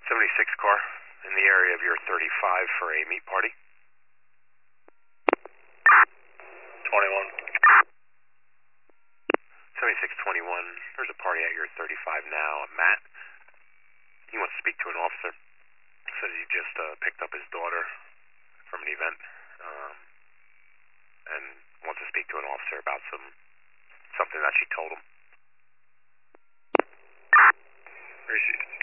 76 car in the area of your 35 for a meat party. 21. 7621, there's a party at your 35 now. Matt, he wants to speak to an officer. Says he just picked up his daughter from an event and wants to speak to an officer about something that she told him. Received.